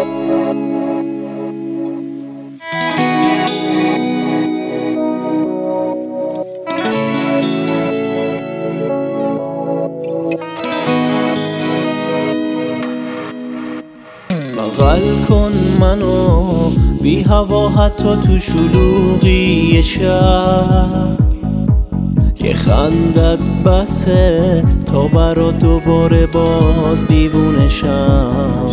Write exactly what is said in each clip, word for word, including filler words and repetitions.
بغل کن منو بی هوا حتی تو شلوغی شهر، یه خندت بسه تا برا دوباره باز دیوونه شم.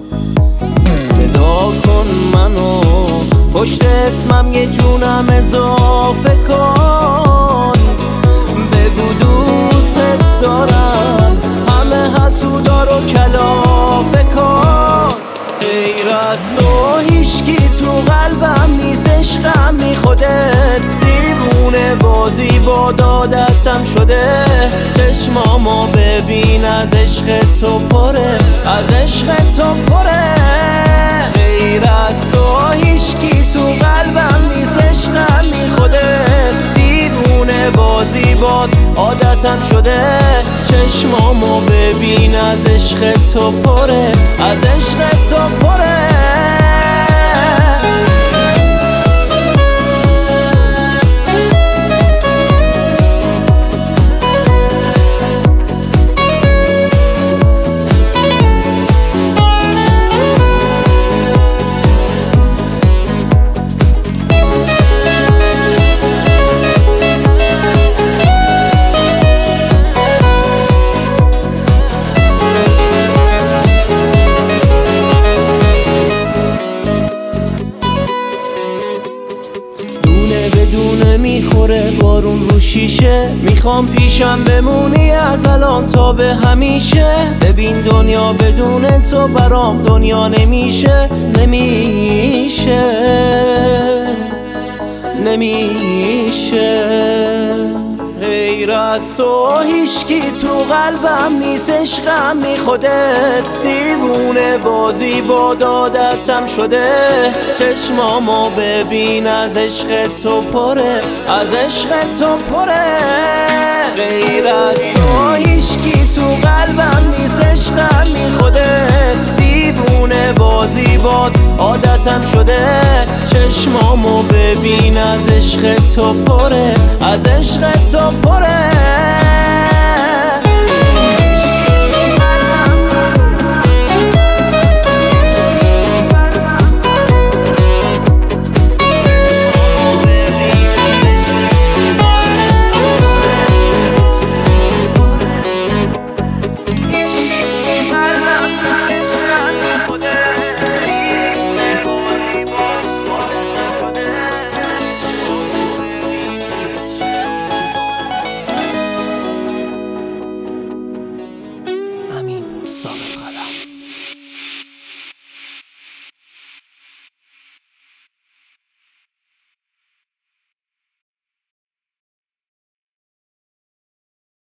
صدا کن منو پشت اسمم یه جونم اضافه کن، بگو دوست دارم همه حسودا رو کلافه کن. غیر از تو هیچکی تو قلبم نیست، عشقم بی خودت دیوونه بازی با دادتم شده. چشمامو ببین از عشق تو پره، از عشق تو پره. غیر از تو هیچکی تو قلبم نیست، عشقم بی خودت دیوونه بازی با عادتم شده. چشمامو ببین از عشق تو پره، از عشق تو پره. بدونه میخوره بارون رو شیشه، میخوام پیشم بمونی از الان تا به همیشه. ببین دنیا بدون تو برام دنیا نمیشه، نمیشه نمیشه. غیر از تو هیچکی تو قلبم نیست، عشقم بی خودت دیوونه بازی با دادتم شده. چشمامو ببین از عشق تو پره، از عشق تو پره. غیر از تو هیچکی تو قلبم نیست، عشقم بی خودت دیوونه بازی با عادتم شده. چشمامو ببین از عشق تو پره، از عشق تو پره. صادق